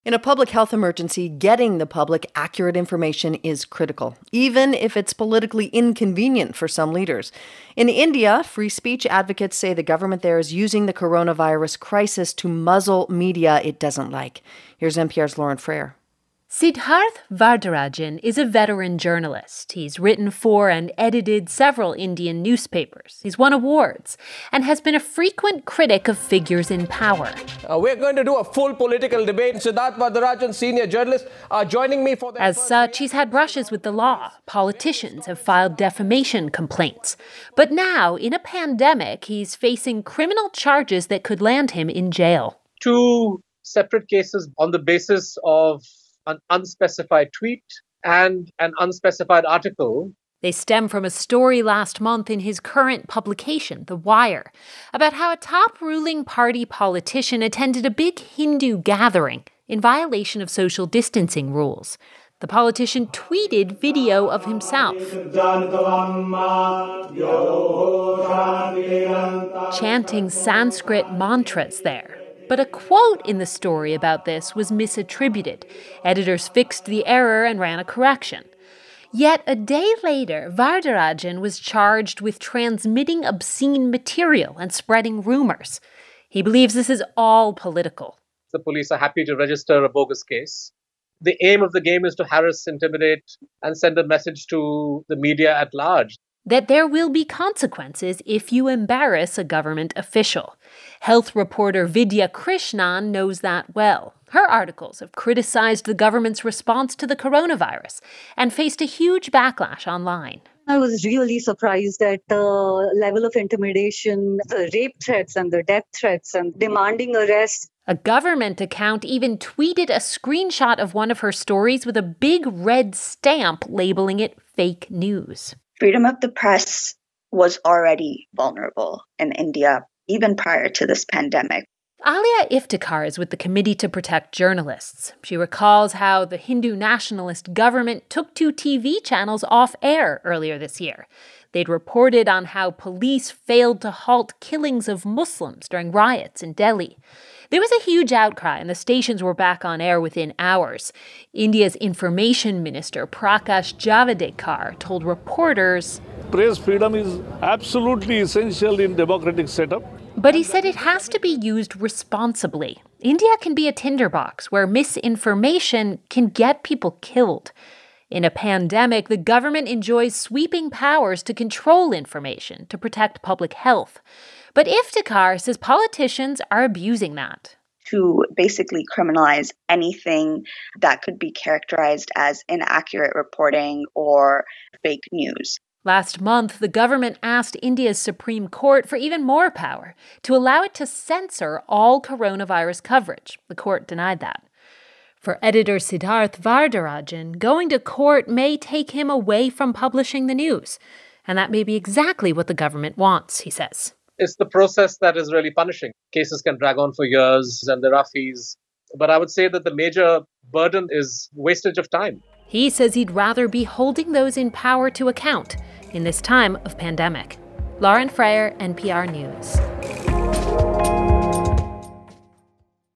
In a public health emergency, getting the public accurate information is critical, even if it's politically inconvenient for some leaders. In India, free speech advocates say the government there is using the coronavirus crisis to muzzle media it doesn't like. Here's NPR's Lauren Frayer. Siddharth Varadarajan is a veteran journalist. He's written for and edited several Indian newspapers. He's won awards and has been a frequent critic of figures in power. We're going to do a full political debate. Siddharth Varadarajan, senior journalist, are joining me for that. As such, he's had brushes with the law. Politicians have filed defamation complaints. But now, in a pandemic, he's facing criminal charges that could land him in jail. 2 separate cases on the basis of an unspecified tweet and an unspecified article. They stem from a story last month in his current publication, The Wire, about how a top ruling party politician attended a big Hindu gathering in violation of social distancing rules. The politician tweeted video of himself chanting Sanskrit mantras there. But a quote in the story about this was misattributed. Editors fixed the error and ran a correction. Yet a day later, Varadarajan was charged with transmitting obscene material and spreading rumors. He believes this is all political. The police are happy to register a bogus case. The aim of the game is to harass, intimidate, and send a message to the media at large. That there will be consequences if you embarrass a government official. Health reporter Vidya Krishnan knows that well. Her articles have criticized the government's response to the coronavirus and faced a huge backlash online. I was really surprised at the level of intimidation, the rape threats and the death threats and demanding arrest. A government account even tweeted a screenshot of one of her stories with a big red stamp labeling it fake news. Freedom of the press was already vulnerable in India, even prior to this pandemic. Alia Iftikhar is with the Committee to Protect Journalists. She recalls how the Hindu nationalist government took 2 TV channels off air earlier this year. They'd reported on how police failed to halt killings of Muslims during riots in Delhi. There was a huge outcry, and the stations were back on air within hours. India's information minister, Prakash Javadekar, told reporters, "Press freedom is absolutely essential in democratic setup." But he said it has to be used responsibly. India can be a tinderbox where misinformation can get people killed. In a pandemic, the government enjoys sweeping powers to control information, to protect public health. But Iftikhar says politicians are abusing that. To basically criminalize anything that could be characterized as inaccurate reporting or fake news. Last month, the government asked India's Supreme Court for even more power to allow it to censor all coronavirus coverage. The court denied that. For editor Siddharth Varadarajan, going to court may take him away from publishing the news. And that may be exactly what the government wants, he says. It's the process that is really punishing. Cases can drag on for years and there are fees. But I would say that the major burden is wastage of time. He says he'd rather be holding those in power to account in this time of pandemic. Lauren Frayer, NPR News.